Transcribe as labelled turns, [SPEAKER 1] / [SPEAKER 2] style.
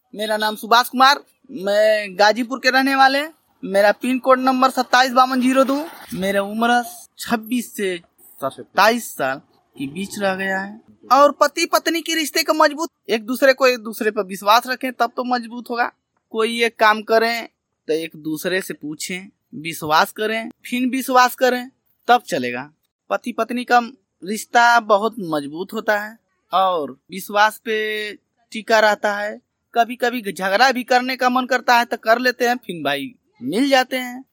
[SPEAKER 1] मेरा नाम सुभाष कुमार, मैं गाजीपुर के रहने वाले। मेरा पिन कोड नंबर 275202। मेरा उम्र 26 से 27 साल के बीच रह गया है। और पति पत्नी के रिश्ते को मजबूत, एक दूसरे पर विश्वास रखें तब तो मजबूत होगा। कोई एक काम करें तो एक दूसरे से पूछें, विश्वास करें, फिर विश्वास करें तब चलेगा। पति पत्नी का रिश्ता बहुत मजबूत होता है और विश्वास पे टिका रहता है। कभी कभी झगड़ा भी करने का मन करता है तो कर लेते हैं, फिर भाई मिल जाते हैं।